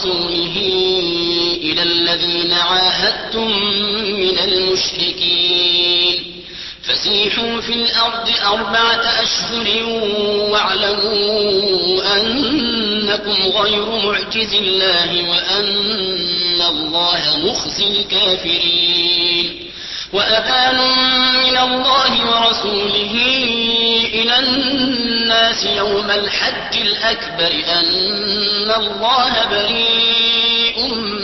ورسوله إلى الذين عاهدتم من المشركين فسيحوا في الأرض 4 أشهر واعلموا أنكم غير معجز الله وأن الله مخزي الكافرين وأذان من الله ورسوله إلى الناس يوم الحج الأكبر أن الله بريء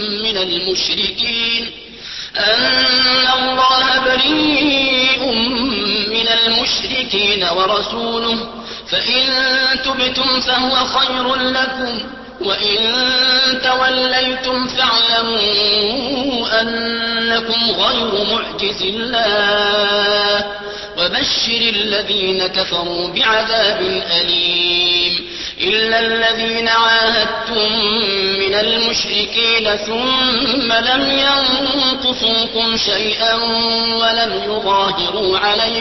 من المشركين ورسوله فإن تبتم فهو خير لكم وإن توليتم فاعلموا أنكم غير معجز الله وبشر الذين كفروا بعذاب أليم إلا الذين عاهدتم من المشركين ثم لم ينقصوكم شيئا ولم يظاهروا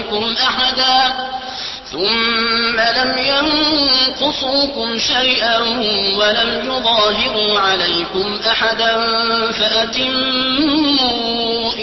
عليكم أحدا فأتموا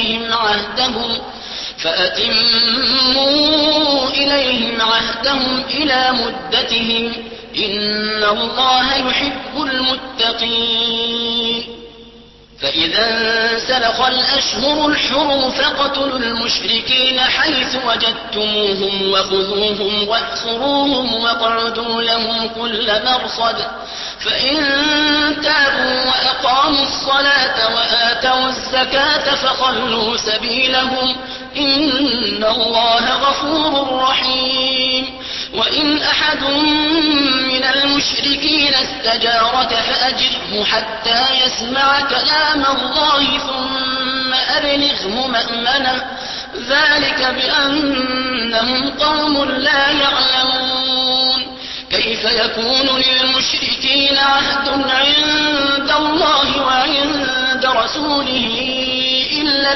إليهم عهدهم إلى مدتهم إن الله يحب المتقين فإذا انسلخ الأشهر الحرم فاقتلوا المشركين حيث وجدتموهم وخذوهم واحصروهم واقعدوا لهم كل مرصد فإن تابوا وأقاموا الصلاة وآتوا الزكاة فخلوا سبيلهم إن الله غفور رحيم وإن أحد من المشركين استجارك فأجره حتى يسمع كلام الله ثم أبلغه مأمنه ذلك بأنهم قوم لا يعلمون كيف يكون للمشركين عهد عند الله وعند رسوله إلا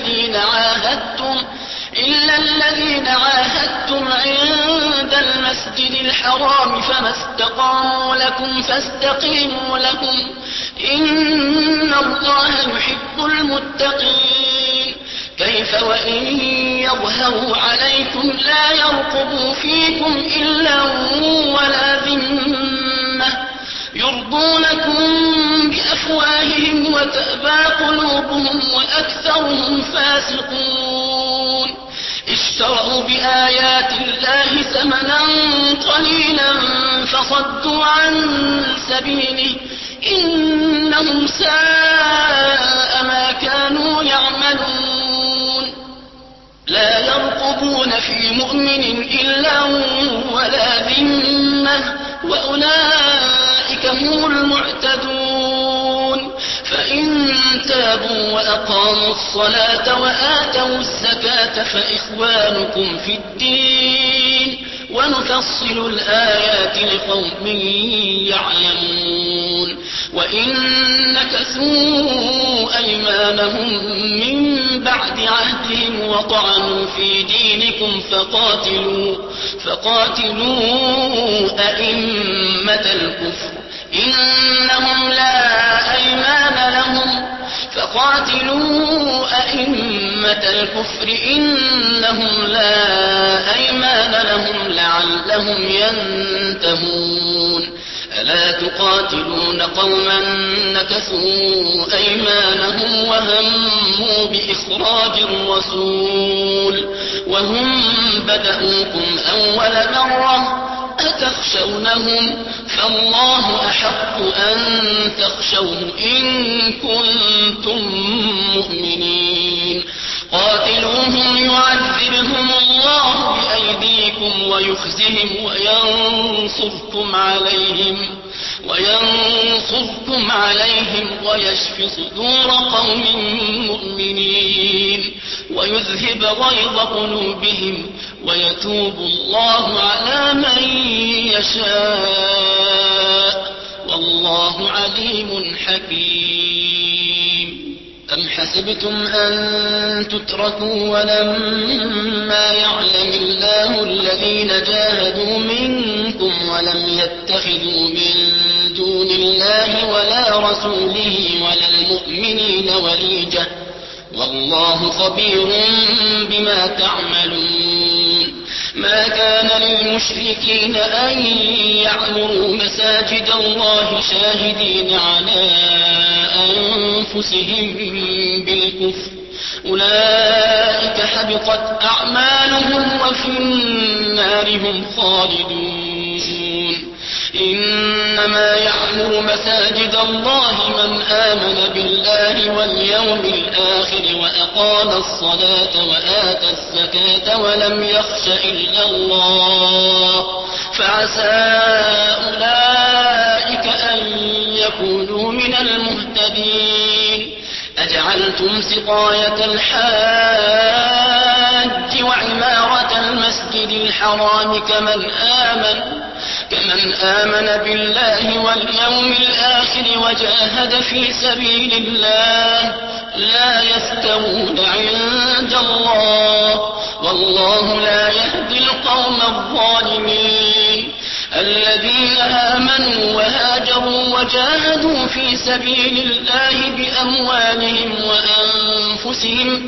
الذين عاهدتم عند المسجد الحرام فما استقاموا لكم فاستقيموا لهم إن الله يحب المتقين كيف وإن يظهروا عليكم لا يرقبوا فيكم إلا ولا ذمة يرضونكم بأفواههم وتأبى قلوبهم وأكثرهم فاسقون اشتروا بآيات الله ثمنا قليلا فصدوا عن سبيله إنهم ساء ما كانوا يعملون لا يرقبون في مؤمن إلا ولا ذمة وأولئك هم المعتدون فإن تابوا وأقاموا الصلاة وآتوا الزكاة فإخوانكم في الدين ونفصل الآيات لقوم يعلمون وإن نكثوا أيمانهم من بعد عهدهم وطعنوا في دينكم فقاتلوا أئمة الكفر إنهم لا أيمان لهم لعلهم ينتهون ألا تقاتلون قوما نكثوا أيمانهم وهموا بإخراج الرسول وهم بدأوكم أول مرة أتخشونهم فالله أحق أن تخشوه إن كنتم مؤمنين قاتلوهم يعذبهم الله بأيديكم ويخزهم وينصركم عليهم ويشف صدور قوم مؤمنين ويذهب غيظ قلوبهم ويتوب الله على من يشاء والله عليم حكيم أم حسبتم أن تتركوا ولما يعلم الله الذين جاهدوا منكم ولم يتخذوا من دون الله ولا رسوله ولا المؤمنين وليجة والله خبير بما تعملون ما كان للمشركين أن يعمروا مساجد الله شاهدين على أنفسهم بالكفر أولئك حبطت أعمالهم وفي النار هم خالدون إنما يعمر مساجد الله من آمن بالله واليوم الآخر وأقام الصلاة وآتى الزكاة ولم يخش إلا الله فعسى أولئك أن يكونوا من المهتدين أجعلتم سقاية الحاج وعمارة المسجد الحرام كمن آمن بالله واليوم الآخر وجاهد في سبيل الله لا يستوون عند الله والله لا يهدي القوم الظالمين الذين آمنوا وهاجروا وجاهدوا في سبيل الله بأموالهم وأنفسهم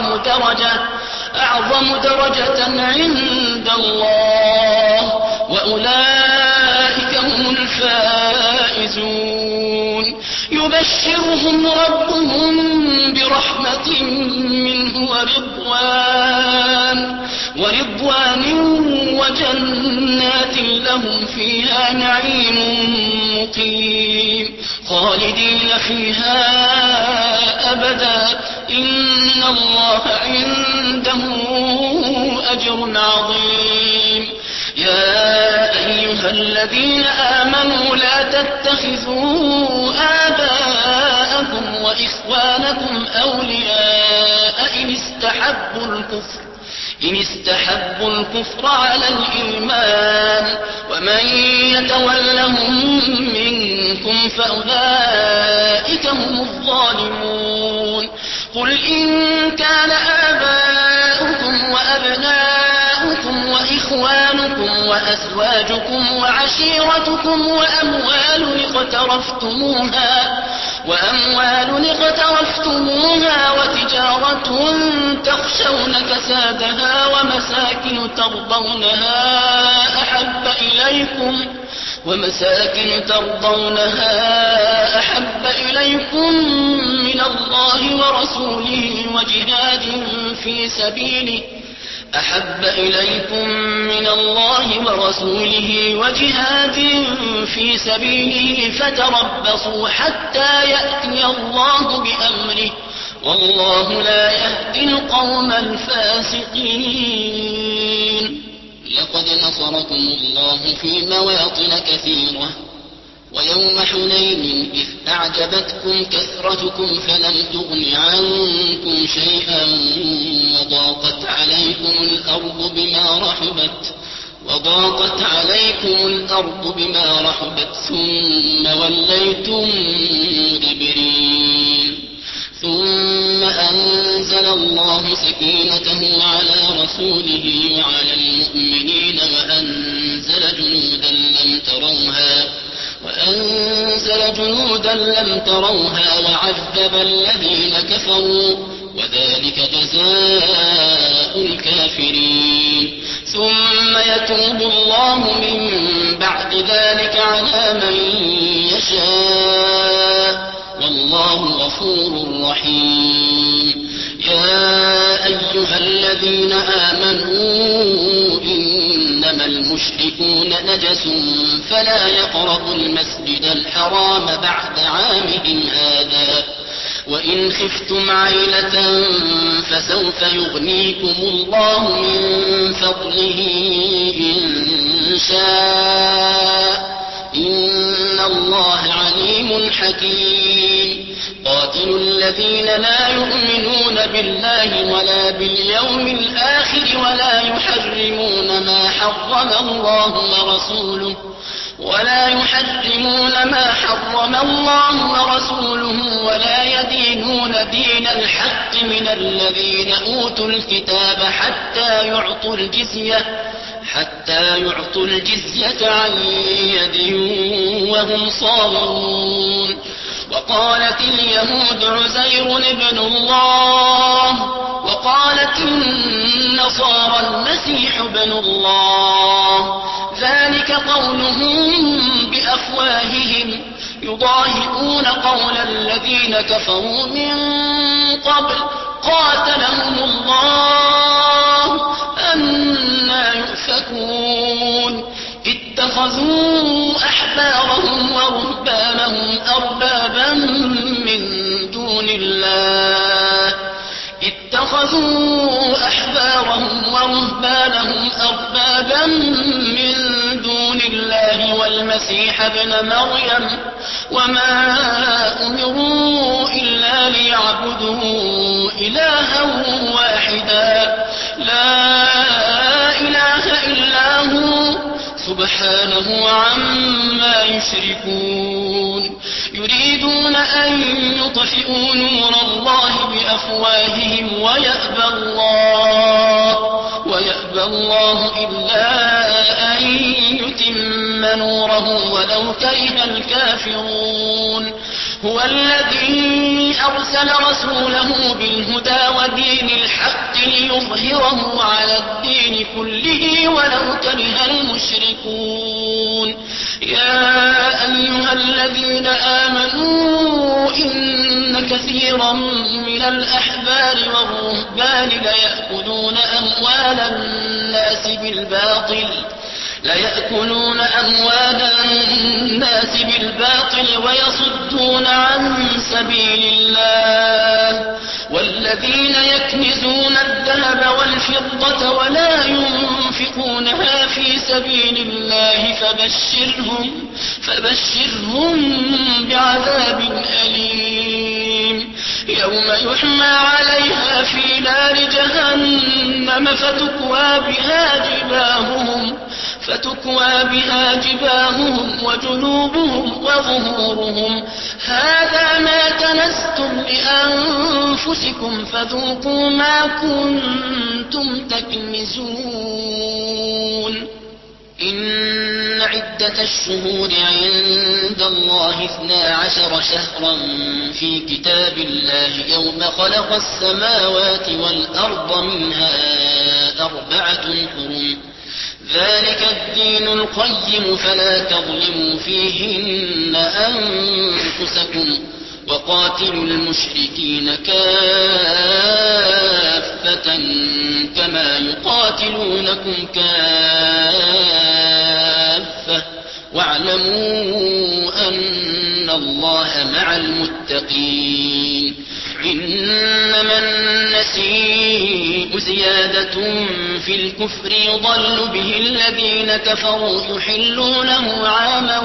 أعظم درجة عند الله وأولئك هم الفائزون يبشرهم ربهم برحمة منه ورضوان وجنات لهم فيها نعيم مقيم خالدين فيها أبدا إن الله عنده أجر عظيم يا أيها الذين آمنوا لا تتخذوا آباءكم وإخوانكم أولياء إن استحبوا الكفر على الإيمان ومن يتولهم منكم فأولئك هم الظالمون قل إن كان آباؤكم وأبناؤكم وإخوانكم وأزواجكم وعشيرتكم وأموال اقترفتموها وتجارة تخشون كسادها ومساكن ترضونها أحب إليكم من الله ورسوله وجهاد في سبيله فتربصوا حتى يأتي الله بأمره والله لا يهدي القوم الفاسقين لقد نصركم الله في مواطن كثيرة ويوم حنين إذ أعجبتكم كثرتكم فلم تغن عنكم شيئا وضاقت عليكم الأرض بما رحبت ثم وليتم مدبرين ثم أنزل الله سكينته على رسوله وعلى المؤمنين وأنزل جنودا لم تروها وعذب الذين كفروا وذلك جزاء الكافرين ثم يتوب الله من بعد ذلك على من يشاء والله غفور رحيم يا أيها الذين آمنوا إنما المشركون نجس فلا يقربوا المسجد الحرام بعد عامهم هذا وإن خفتم عيلة فسوف يغنيكم الله من فضله إن شاء إن الله عليم حكيم قاتلوا الذين لا يؤمنون بالله ولا باليوم الآخر ولا يحرمون ما حرم الله ورسوله ولا يدينون دين الحق من الذين أوتوا الكتاب حتى يعطوا الجزية عن يد وهم صاغرون. وقالت اليهود عزير ابن الله وقالت النصارى المسيح ابن الله، ذلك قولهم بأفواههم يضاهئون قول الذين كفروا من قبل قاتلهم الله أنى يؤفكون. اتخذوا أحبارهم ورهبانهم أربابا من دون الله والمسيح ابن مريم وما أمروا إلا ليعبدوا إلها واحدا لا إله إلا هو سبحانه عما يشركون. يريدون أن يطفئوا نور الله بأفواههم ويأبى الله إلا أن يتم نوره ولو كره الكافرون. هو الذي أرسل رسوله بالهدى ودين الحق ليظهره على الدين كله ولو كره المشركون. يا أيها الذين آمنوا إن كثيرا من الأحبار والرهبان ليأكلون أموال الناس بالباطل ويصدون عن سبيل الله. والذين يكنزون الذهب والفضة ولا ينفقونها في سبيل الله فبشرهم بعذاب أليم. يوم يحمى عليها في نار جهنم فتكوى بها جباههم وجنوبهم وظهورهم هذا ما كنزتم لأنفسكم فذوقوا ما كنتم تكنزون. إن عدة الشهور عند الله 12 شهرا في كتاب الله يوم خلق السماوات والأرض منها 4 حرم ذلك الدين القيم فلا تظلموا فيهن أنفسكم وقاتلوا المشركين كافة كما يقاتلونكم كافة واعلموا أن الله مع المتقين. إنما النسيء زيادة في الكفر يضل به الذين كفروا يحلونه عاما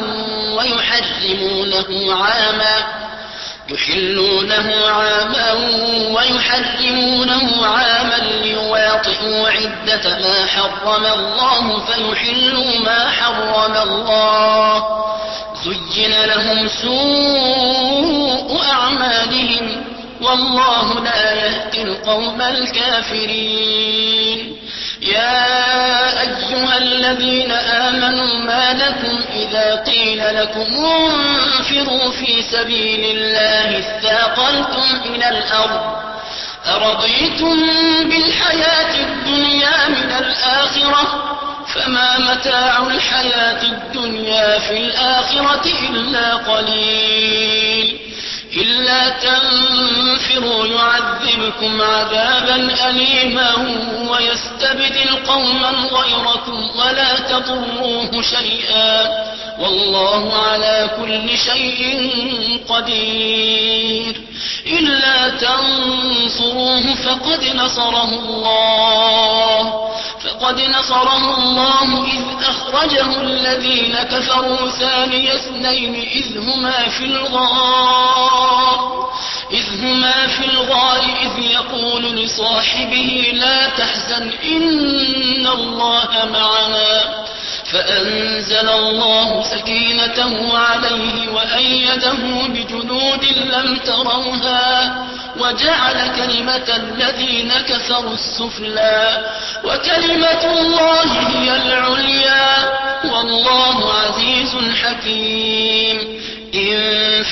ويحرمونه عاما ليواطئوا عدة ما حرم الله فيحلوا ما حرم الله. زين لهم سوء أعمالهم والله لا يهدي القوم الكافرين. يا أيها الذين آمنوا ما لكم إذا قيل لكم انفروا في سبيل الله اثاقلتم إلى الأرض أرضيتم بالحياة الدنيا من الآخرة فما متاع الحياة الدنيا في الآخرة إلا قليل. إلا تنفروا يعذبكم عذابا أليما ويستبدل قوما غيركم ولا تضروه شيئا والله على كل شيء قدير. إلا تنصروه فقد نصره الله إذ أخرجه الذين كفروا ثاني اثنين إذ هما في الغار إذ يقول لصاحبه لا تحزن إن الله معنا فأنزل الله سكينته عليه وأيده بجنود لم تروها وجعل كلمة الذين كفروا السفلى وكلمة الله هي العليا والله عزيز حكيم.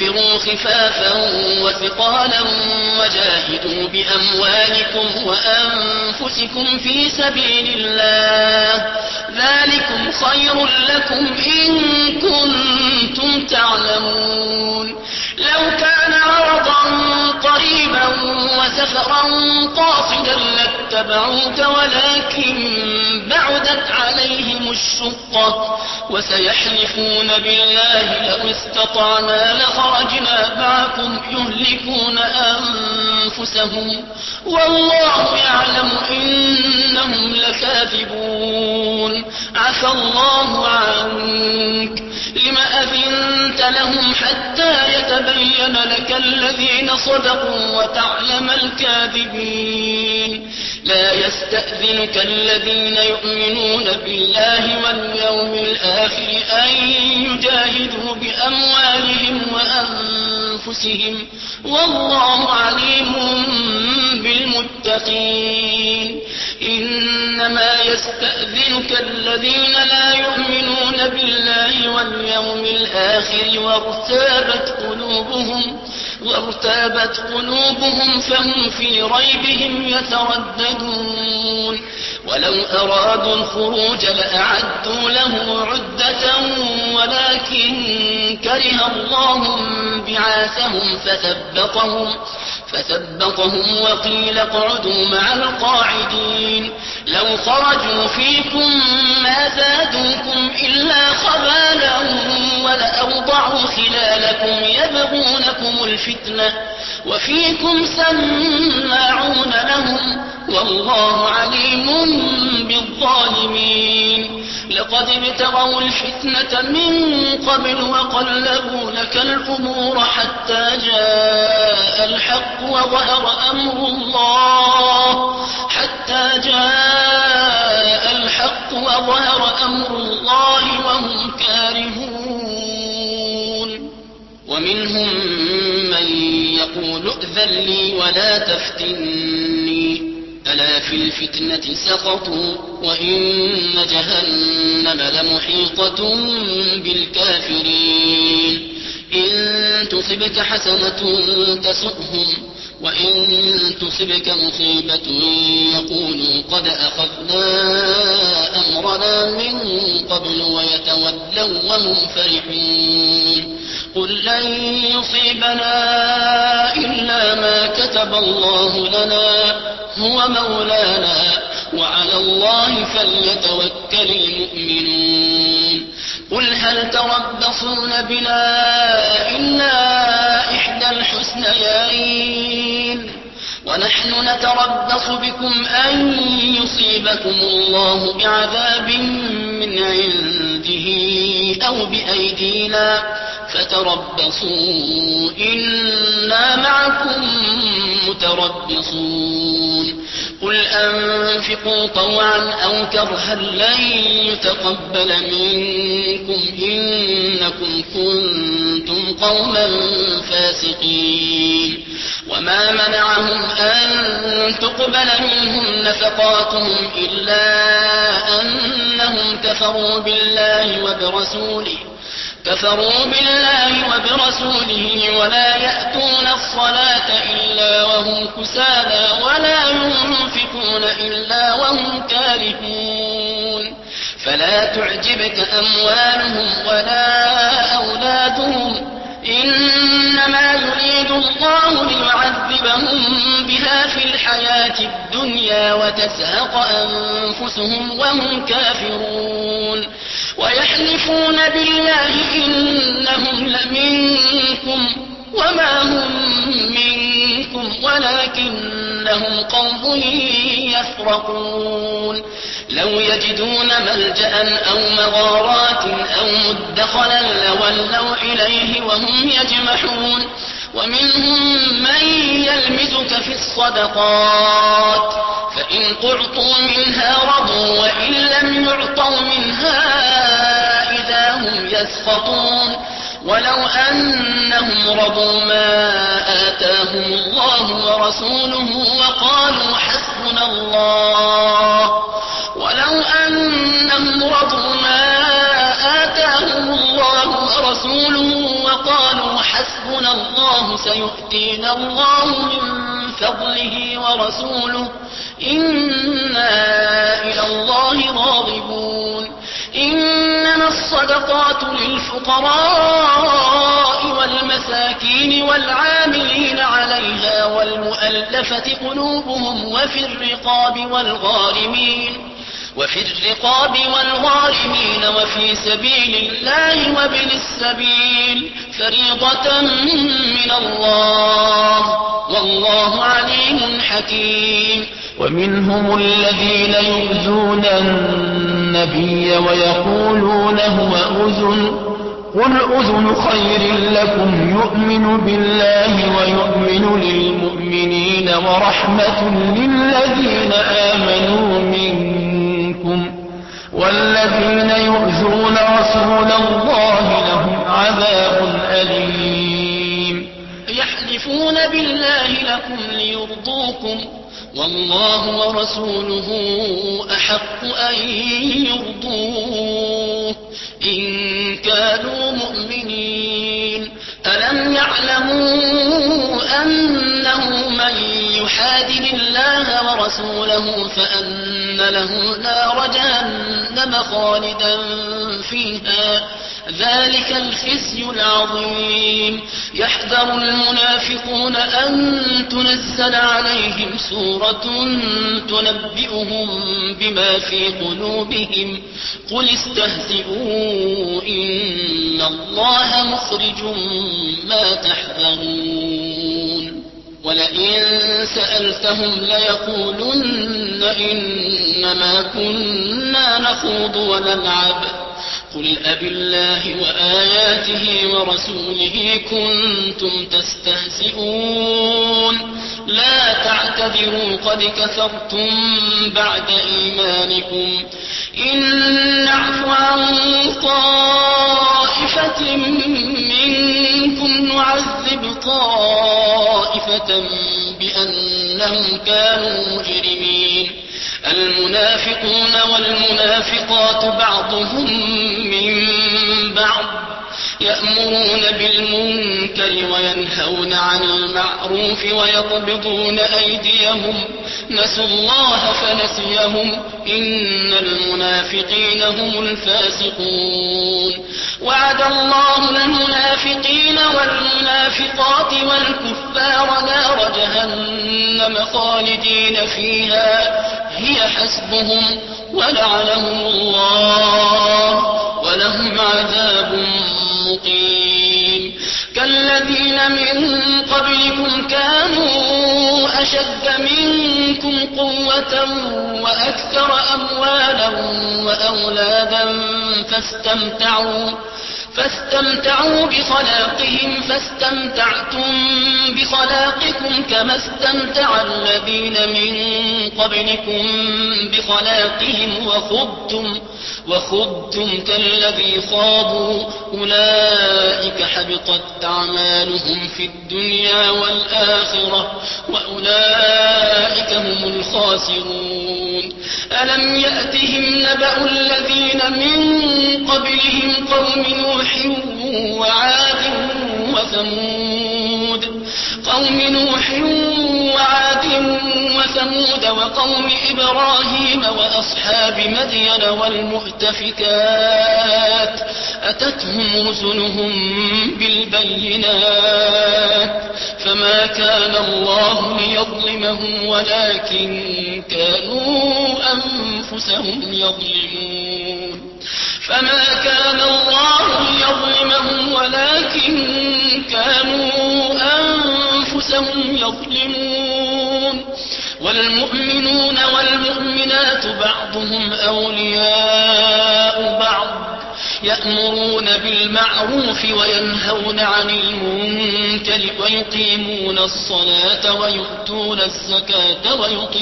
انفروا خفافا وثقالا وجاهدوا بأموالكم وأنفسكم في سبيل الله ذلكم خير لكم إن كنتم تعلمون لو كان عرضا قريبا وسفرا قاصدا لاتبعوك ولكن بعدت عليهم الشقة وسيحلفون بالله لو استطعنا لخرجنا معكم يهلكون أنفسهم والله يعلم إنهم لكاذبون عفى الله عنك لم أذنت لهم حتى يتبين لك الذين صدقوا وتعلم الكاذبين لا يستأذنك الذين يؤمنون بالله واليوم الآخر أن يجاهدوا بأموالهم وأنفسهم والله عليم بالمتقين إنما يستأذنك الذين لا يؤمنون بالله واليوم الآخر وارتابت قلوبهم فهم في ريبهم يترددون ولو أرادوا الخروج لأعدوا له عدة ولكن كره الله بعاثهم فثبطهم وقيل اقعدوا مع القاعدين لو خرجوا فيكم ما زادوكم إلا خبالا ولأوضعوا خلالكم يبغونكم الفتنة وفيكم سماعون لهم والله عليم بالظالمين لقد ابتغوا الفتنة من قبل وقلبوا لك الأمور حتى جاء الحق وظهر أمر الله وهم كارهون ومنهم من يقول ائذن لي ولا تفتني ألا في الفتنة سقطوا وإن جهنم لمحيطة بالكافرين إن تصبك حسنة تسؤهم وإن تصبك مصيبة يقولوا قد أخذنا أمرنا من قبل ويتولوا وهم فرحون قل لن يصيبنا إلا ما كتب الله لنا هو مولانا وعلى الله فليتوكل المؤمنون قل هل تربصون بنا إلا إحدى الحسنيين ونحن نتربص بكم أن يصيبكم الله بعذاب من عنده أو بأيدينا فتربصوا إنا معكم متربصون قل أنفقوا طوعا أو كرها لن يتقبل منكم إنكم كنتم قوما فاسقين وما منعهم أن تقبل منهم نفقاتهم إلا أنهم كفروا بالله وبرسوله ولا يأتون الصلاة إلا وهم كسالى ولا ينفقون إلا وهم كارهون فلا تعجبك أموالهم ولا أولادهم إنما يريد الله ليعذبهم بها في الحياة الدنيا وتزهق أنفسهم وهم كافرون ويحلفون بالله إنهم لمنكم وما هم منكم ولكنهم قوم يفرقون لو يجدون ملجأ أو مغارات أو مدخلا لولوا إليه وهم يجمحون ومنهم من يلمزك في الصدقات فإن قعطوا منها رضوا وإن لم يعطوا منها إذا هم يسخطون ولو أنهم رضوا ما آتاهم الله ورسوله وقالوا حسبنا الله حسبنا الله سيؤتينا الله من فضله ورسوله إنا إلى الله راغبون إنما الصدقات للفقراء والمساكين والعاملين عليها والمؤلفة قلوبهم وفي الرقاب والغارمين وفي سبيل الله وابن السبيل فريضة من الله والله عليم حكيم. ومنهم الذين يؤذون النبي ويقولون هو أذن قل أذن خير لكم يؤمن بالله ويؤمن للمؤمنين ورحمة للذين آمنوا منكم والذين يؤذون رسول الله لهم عذاب أليم. يحلفون بالله لكم ليرضوكم والله ورسوله أحق أن يرضوه إن كانوا مؤمنين. ألم يعلموا أنه من يحادد الله ورسوله فأن له نار جهنم خالدا فيها ذلك الخزي العظيم. يحذر المنافقون أن تنزل عليهم سورة تنبئهم بما في قلوبهم قل استهزئوا إن الله مخرج ما تحذرون. ولئن سألتهم ليقولن إنما كنا نخوض ونلعب قل أبالله وآياته ورسوله كنتم تستهزئون لا تعتذروا قد كفرتم بعد إيمانكم إن نعف عن طائفة منكم نعذب طائفة بأنهم كانوا مجرمين. المنافقون والمنافقات بعضهم من بعض يأمرون بالمنكر وينهون عن المعروف ويقبضون أيديهم نسوا الله فنسيهم إن المنافقين هم الفاسقون. وعد الله المنافقين والمنافقات والكفار نار جهنم خالدين فيها هي حسبهم ولعنهم الله ولهم عذاب مقيم. كالذين من قبلكم كانوا أشد منكم قوة وأكثر أموالا وأولادا فاستمتعوا بخلاقهم فاستمتعتم بخلاقكم كما استمتع الذين من قبلكم بخلاقهم وخضتم كالذي خاضوا أولئك حبطت أعمالهم في الدنيا والآخرة وأولئك هم الخاسرون. ألم يأتهم نبأ الذين من قبلهم قوم نوح وعاد وثمود وقوم إبراهيم وأصحاب مدين والمؤتفكات أتتهم رسلهم بالبينات فما كان الله ليظلمهم ولكن كانوا أنفسهم يظلمون. والمؤمنون والمؤمنات بعضهم أولياء بعض يأمرون بالمعروف وينهون عن المنكر ويقيمون الصلاة ويؤتون الزكاة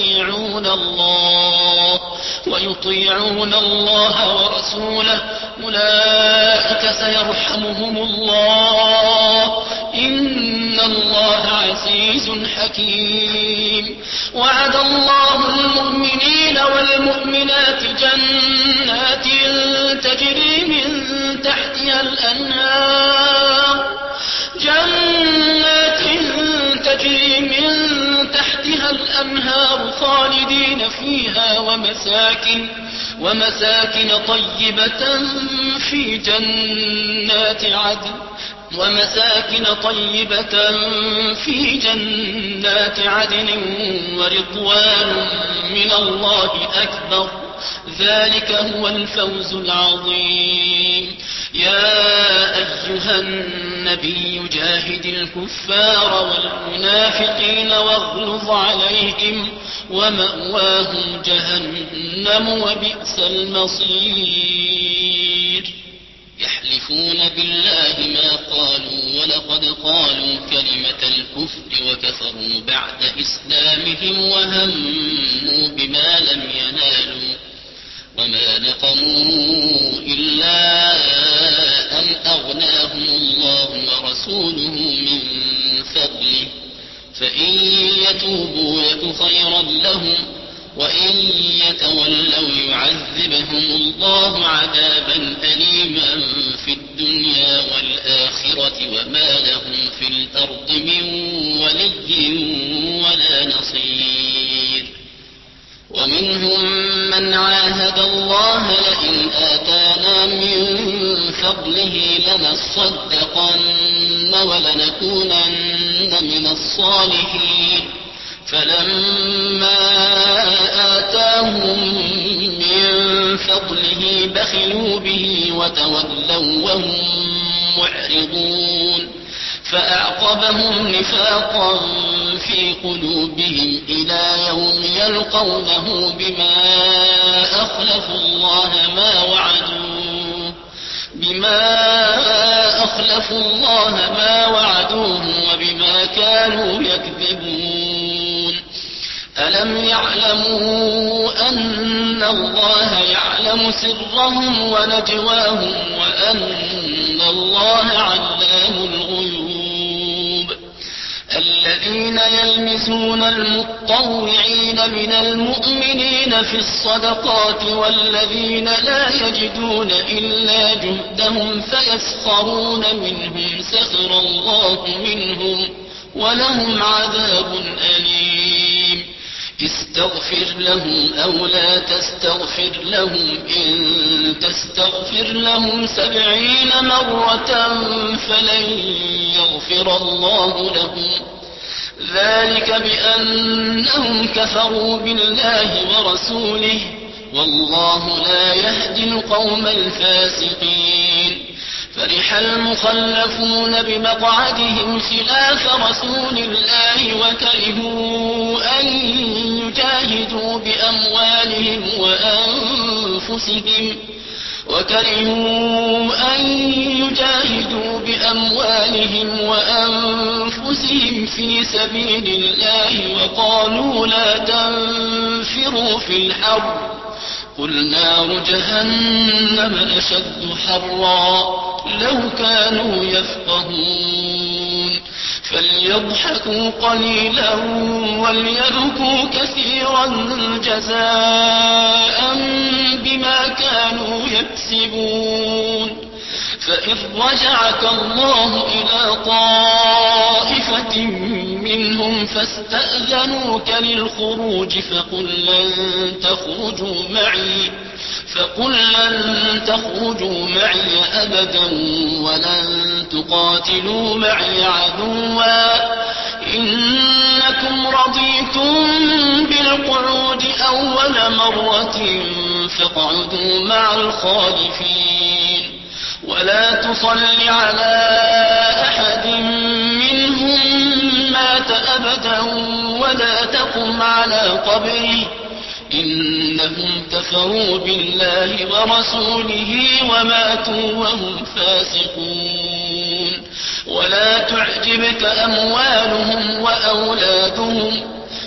ويطيعون الله ورسوله أولئك سيرحمهم الله إن الله عزيز حكيم. وعد الله المؤمنين والمؤمنات جنات تجري من تحتها الأنهار ومساكن طيبة في جنات عدن ورضوان من الله أكبر ذلك هو الفوز العظيم. يا أيها النبي جاهد الكفار والمنافقين واغلظ عليهم ومأواهم جهنم وبئس المصير. يحلفون بالله ما قالوا ولقد قالوا كلمة الكفر وكفروا بعد إسلامهم وهموا بما لم ينالوا وما نقموا إلا أن أغناهم الله ورسوله من فضله فإن يتوبوا يك خيرا لهم وإن يتولوا يعذبهم الله عذابا أليما في الدنيا والآخرة وما لهم في الأرض من ولي ولا نصير. ومنهم من عاهد الله لئن آتانا من فضله لنصدقن ولنكونن من الصالحين فلما آتاهم من فضله بخلوا به وتولوا وهم معرضون فأعقبهم نفاقا في قلوبهم إلى يوم يلقونه بما أخلفوا الله ما وعدوه وبما كانوا يكذبون. ألم يعلموا أن الله يعلم سرهم ونجواهم وأن الله علام الغيوب. الذين يلمزون المطوعين من المؤمنين في الصدقات والذين لا يجدون إلا جهدهم فيسخرون منهم سخر الله منهم ولهم عذاب أليم. استغفر لهم أو لا تستغفر لهم إن تستغفر لهم 70 مرة فلن يغفر الله لهم ذلك بأنهم كفروا بالله ورسوله والله لا يهدي القوم الفاسقين. فرح المخلفون بمقعدهم خلاف رسول الله وكرهوا أن يجاهدوا بأموالهم وأنفسهم في سبيل الله وقالوا لا تنفروا في الحر قل نار جهنم أشد حرا لو كانوا يفقهون. فليضحكوا قليلا وليبكوا كثيرا جزاء بما كانوا يكسبون. فإن رجعك الله إلى طائفة منهم فاستأذنوك للخروج فقل لن تخرجوا معي أبدا ولن تقاتلوا معي عدوا إنكم رضيتم بالقعود أول مرة فاقعدوا مع الخالفين ولا تصل على أحد منهم مات أبدا ولا تقم على قبره إنهم كفروا بالله ورسوله وماتوا وهم فاسقون. ولا تعجبك أموالهم وأولادهم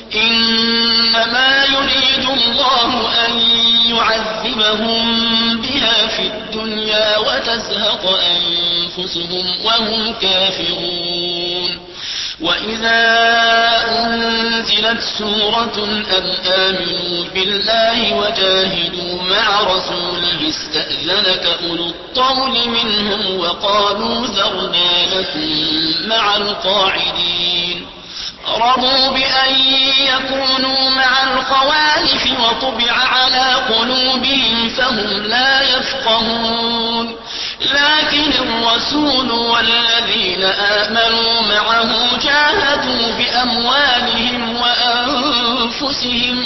إنما يريد الله أن يعذبهم بها في الدنيا وتزهق أنفسهم وهم كافرون. وإذا أنزلت سورة أن آمنوا بالله وجاهدوا مع رسوله استأذنك أولو الطول منهم وقالوا ذرنا لكم مع القاعدين رضوا بأن يكونوا مع الخوالف وطبع على قلوبهم فهم لا يفقهون لكن الرسول والذين آمنوا معه جاهدوا بأموالهم وأنفسهم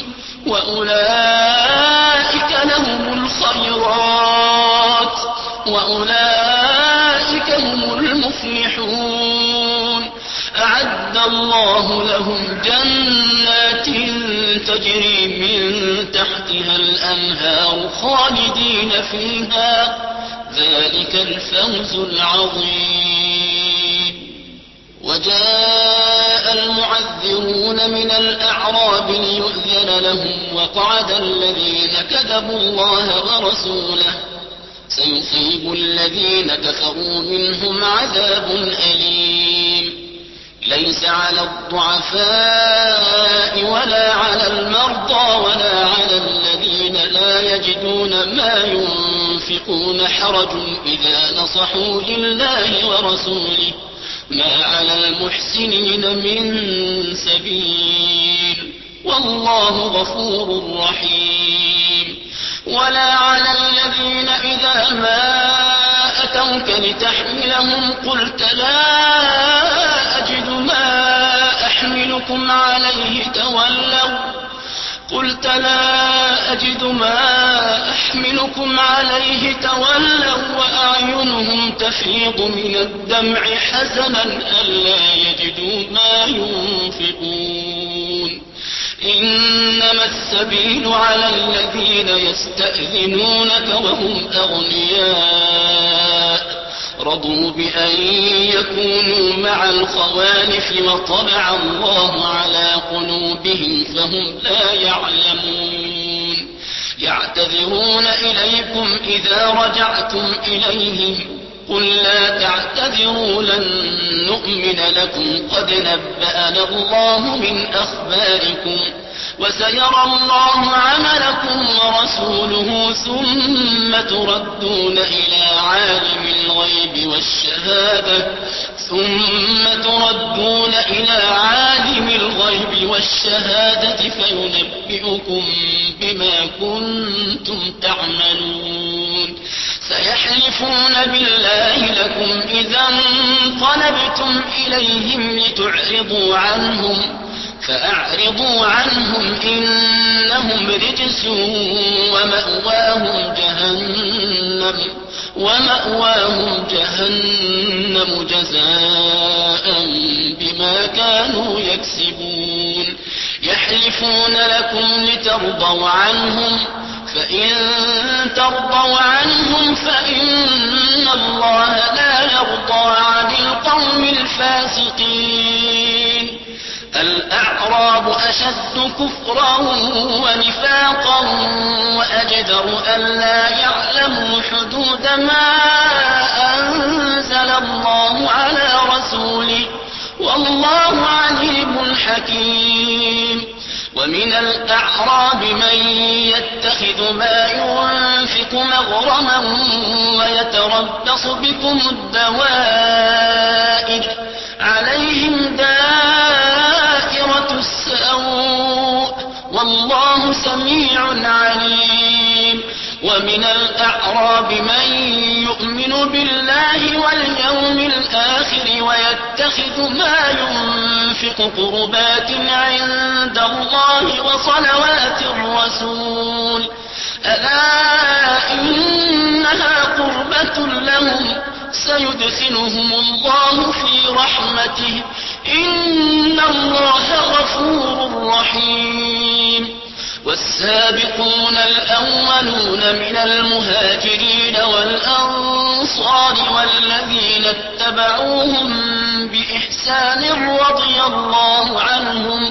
وأولئك لهم الخيرات وأولئك هم المفلحون أعد الله لهم جنات تجري من تحتها الأنهار خالدين فيها ذلك الفوز العظيم وجاء المعذرون من الأعراب ليؤذن لهم وقعد الذين كذبوا الله ورسوله سيصيب الذين كفروا منهم عذاب أليم ليس على الضعفاء ولا على المرضى ولا على الذين لا يجدون ما ينفقون حرج إذا نصحوا لله ورسوله ما على المحسنين من سبيل والله غفور رحيم ولا على الذين إذا ما أتوك لتحملهم قلت لا أجد ما أحملكم عليه تولوا وأعينهم تفيض من الدمع حزنا ألا يجدوا ما ينفقون إنما السبيل على الذين يستأذنونك وهم أغنياء رضوا بأن يكونوا مع الخوالف وطبع الله على قلوبهم فهم لا يعلمون يعتذرون إليكم إذا رجعتم إليهم قل لا تعتذروا لن نؤمن لكم قد نبأنا الله من أخباركم وسيرى الله عملكم ورسوله ثم تردون إلى عالم الغيب والشهادة فينبئكم بما كنتم تعملون سيحلفون بالله لكم إذا انقلبتم إليهم لتعرضوا عنهم فأعرضوا عنهم إنهم رجس ومأواهم جهنم جزاء بما كانوا يكسبون يحلفون لكم لترضوا عنهم فإن ترضوا عنهم فإن الله لا يرضى عن القوم الفاسقين الأعراب أشد كفرا ونفاقا وأجدر ألا يعلموا حدود ما أنزل الله على رسوله والله عليم حكيم ومن الأعراب من يتخذ ما ينفق مغرما ويتربص بكم الدوائر عليهم دائرة السوء والله سميع عليم ومن الأعراب من يؤمن بالله واليوم الآخر ويتخذ ما ينفق قربات عند الله وصلوات الرسول ألا إنها قربة لهم سيدخلهم الله في رحمته إن الله غفور رحيم والسابقون الأولون من المهاجرين والأنصار والذين اتبعوهم بإحسان رضي الله عنهم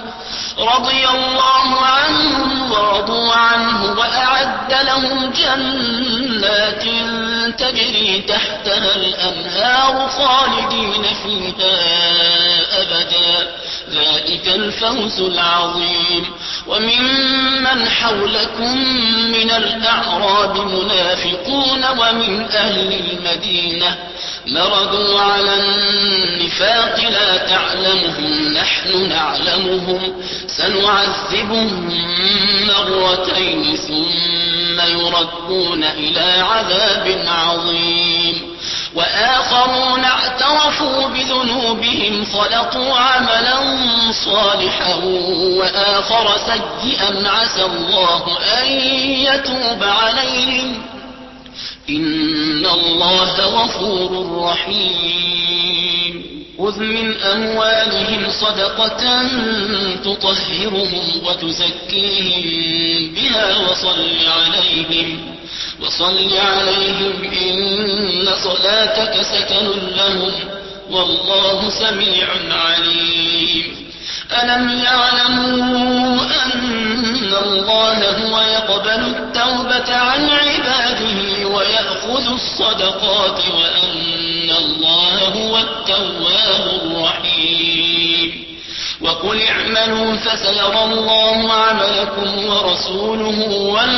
ورضوا عنه وأعد لهم جنات تجري تحتها الأنهار خالدين فيها أبدا ذلك الفوز العظيم وممن حولكم من الأعراب منافقون ومن أهل المدينة مردوا على النفاق النفاق لا تعلمهم نحن نعلمهم سنعذبهم مرتين ثم يردون إلى عذاب عظيم وآخرون اعترفوا بذنوبهم خلطوا عملا صالحا وآخر سيئا عسى الله أن يتوب عليهم إن الله غفور رحيم خذ من أموالهم صدقة تطهرهم وتزكيهم بها وصل عليهم إن صلاتك سكن لهم والله سميع عليم ألم يعلموا أن الله هو يقبل التوبة عن عباده ويأخذ الصدقات وأن الله هو التواب الرحيم وقل اعملوا فسيرى الله عملكم ورسوله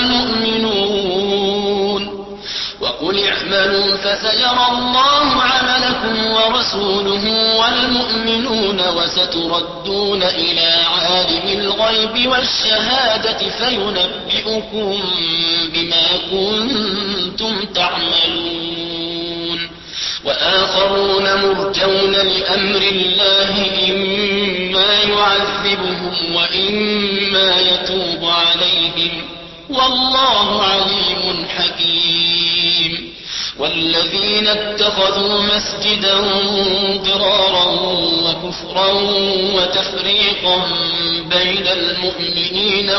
والمؤمنون وستردون إلى عالم الغيب والشهادة فينبئكم بما كنتم تعملون وآخرون مرجون لأمر الله إما يعذبهم وإما يتوب عليهم والله عليم حكيم والذين اتخذوا مسجدا ضرارا وكفرا وتفريقا بين المؤمنين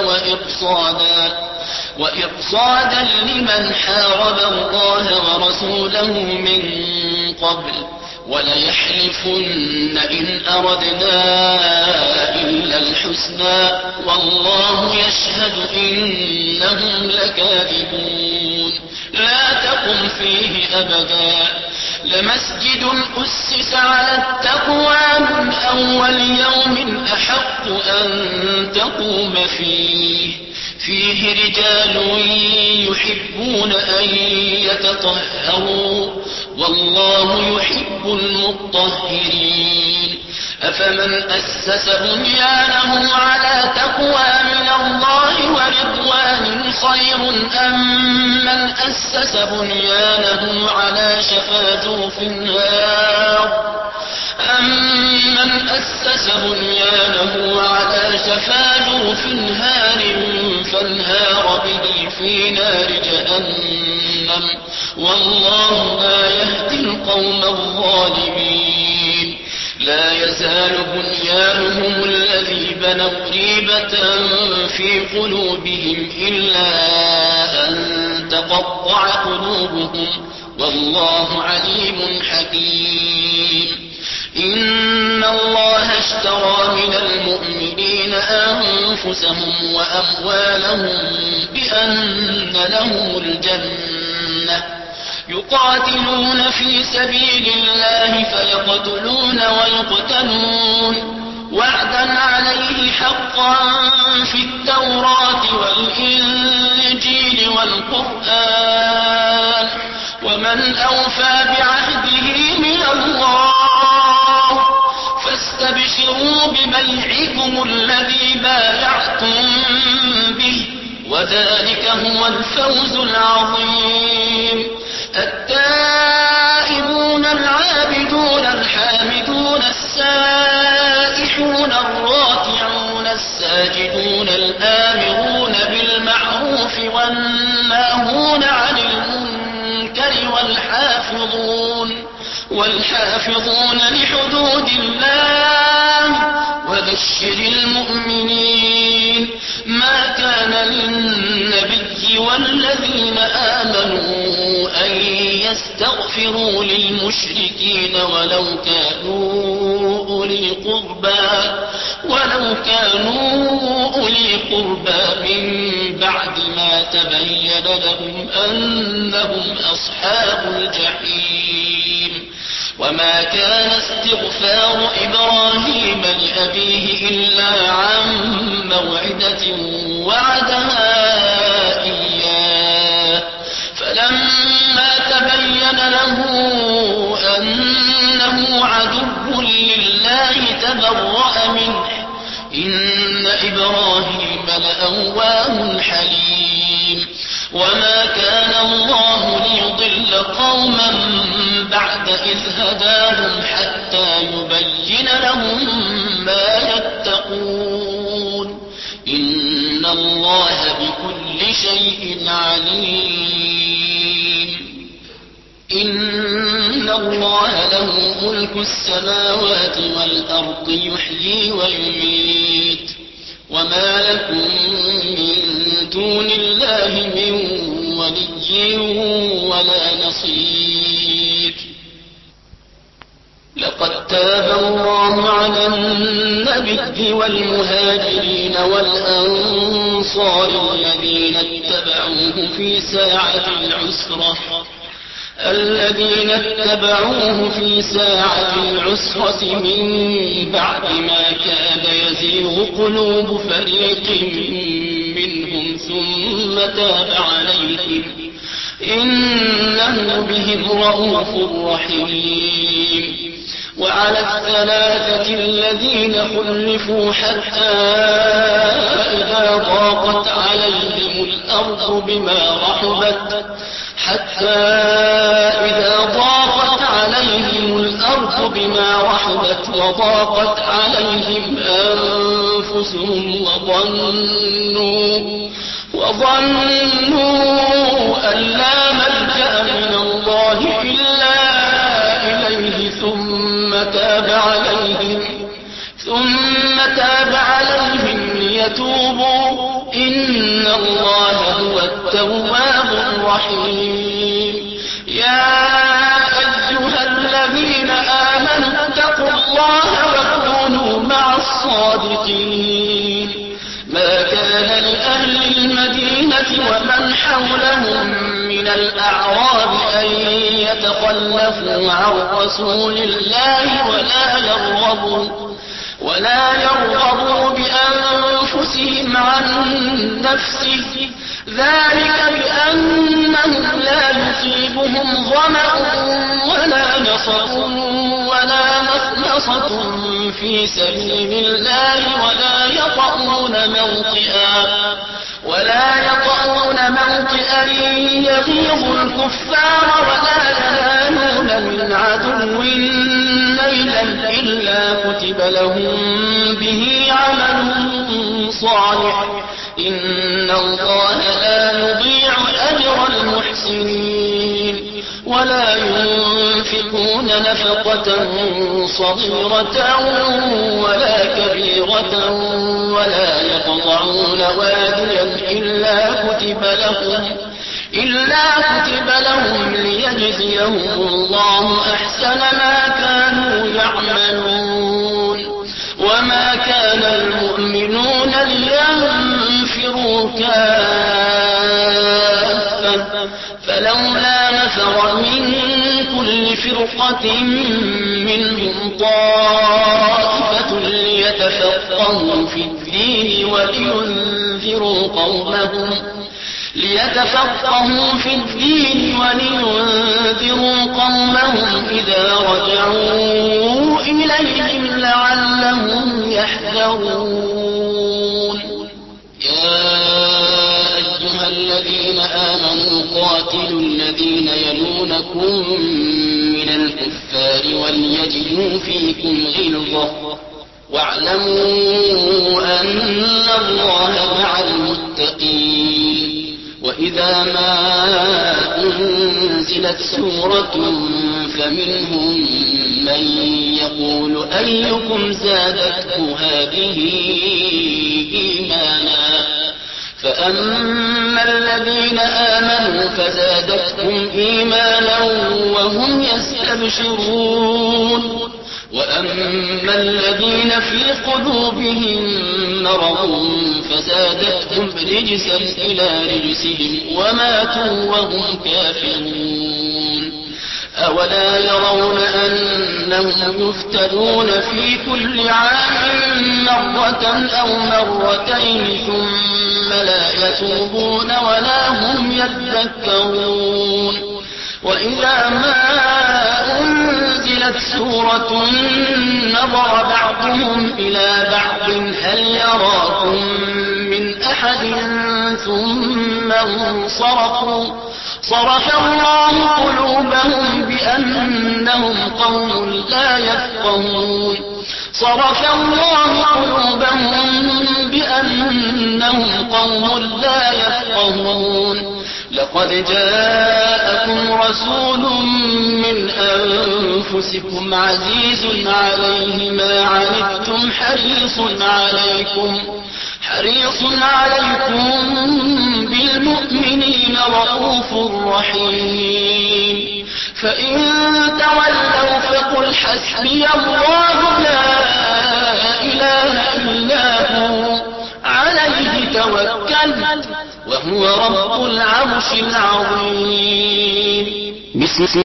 وإرصادا لمن حارب الله ورسوله من قبل وليحلفن إن أردنا إلا الحسنى والله يشهد إنهم لكاذبون لا تقم فيه أبدا لمسجد أسس على التقوى من أول يوم أحق أن تقوم فيه رجال يحبون أن يتطهروا والله يحب المطهرين أفمن أسس بنيانه على تقوى من الله ورضوان خير أم من أسس بنيانه على شفا جرف هار فانهار به في نار جهنم والله لا يهدي القوم الظالمين لا يزال بنيانهم الذي بنوا ريبة في قلوبهم إلا أن تقطع قلوبهم والله عليم حكيم إن الله اشترى من المؤمنين أنفسهم وأموالهم بأن لهم الجنة يقاتلون في سبيل الله فيقتلون ويقتلون وعدا عليه حقا في التوراة والإنجيل والقرآن ومن أوفى بعهده من الله فاستبشروا ببيعكم الذي بايعتم به وذلك هو الفوز العظيم التائبون العابدون الحامدون السائحون الراكعون الساجدون الآمرون بالمعروف والناهون عن المنكر والحافظون لحدود الله وبشر المؤمنين ما كان للنبي والذين آمنوا أن يستغفروا للمشركين ولو كانوا أولي قربى من بعد ما تبين لهم أنهم أصحاب الجحيم وما كان استغفار إبراهيم لأبيه إلا عن موعدة وعدها إياه فلما تبين له أن إنه عدو لله تبرأ منه إن إبراهيم لأواه حليم وما كان الله ليضل قوما بعد إذ هداهم حتى يبين لهم ما يتقون إن الله بكل شيء عليم إن الله له ملك السماوات والأرض يحيي ويميت وما لكم من دون الله من ولي ولا نصير لقد تاب الله على النبي والمهاجرين والأنصار الذين اتبعوه في ساعة العسرة من بعد ما كاد يزيغ قلوب فريق منهم ثم تاب عليهم إنه بهم رءوف رحيم وعلى الثلاثة الذين خلفوا حتى إذا ضاقت عليهم الأرض بما رحبت وضاقت عليهم أنفسهم وظنوا أن لا ملجأ من الله إلا إليه ثم تاب عليهم ليتوبوا إن الله هو التواب الرحيم يا أيها الذين آمنوا اتقوا الله وكونوا مع الصادقين ما كان لأهل المدينة ومن حولهم من الأعراب أن يتخلفوا عن رسول الله ولا يرغبوا بأنفسهم عن نفسه ذلك بأنهم لا يصيبهم ظمأ ولا نصب في سبيل الله ولا يطؤون موطئا يغيظ الكفار ولا ينالون من عدو نيلا إلا كتب لهم به عمل صالح إن الله لا يضيع أجر المحسنين ولا ينفقون نفقة صغيرة ولا كبيرة ولا يقطعون واديا إلا كتب لهم ليجزيهم الله أحسن ما كانوا يعملون وما كان المؤمنون لينفروا كافة فلولا نفر من كل فرقة منهم طائفة ليتفقهوا في الدين ولينذروا قومهم إذا رجعوا إليهم لعلهم يحذرون يا أيها الذين آمنوا قاتلوا الذين يلونكم من الكفار وليجدوا فيكم غلظة واعلموا أن الله مع المتقين وإذا ما أنزلت سورة فمنهم من يقول أيكم زادته هذه إيمانا فأما الذين آمنوا فزادتهم إيمانا وهم يستبشرون وأما الذين في قلوبهم مرض فزادتهم رجسا إلى رجسهم وماتوا وهم كافرون أولا يرون أنهم يفتنون في كل عام مرة أو مرتين ثم لا يتوبون ولا هم يذكرون وإذا ما أنزلت أنزلت سورة نظر بعضهم إلى بعض هل يراكم من أحد ثم انصرفوا صرف الله قلوبهم بأنهم قوم لا يفقهون صرف الله قلوبهم بأنهم قوم لا يفقهون لقد جاءكم رسول من أنفسكم عزيز عليه ما عنتم حريص عليكم بالمؤمنين رؤوف رحيم فإن تولوا فقل حسبي الله لا إله إلا هو عليه توكلت وهو رب العرش العظيم.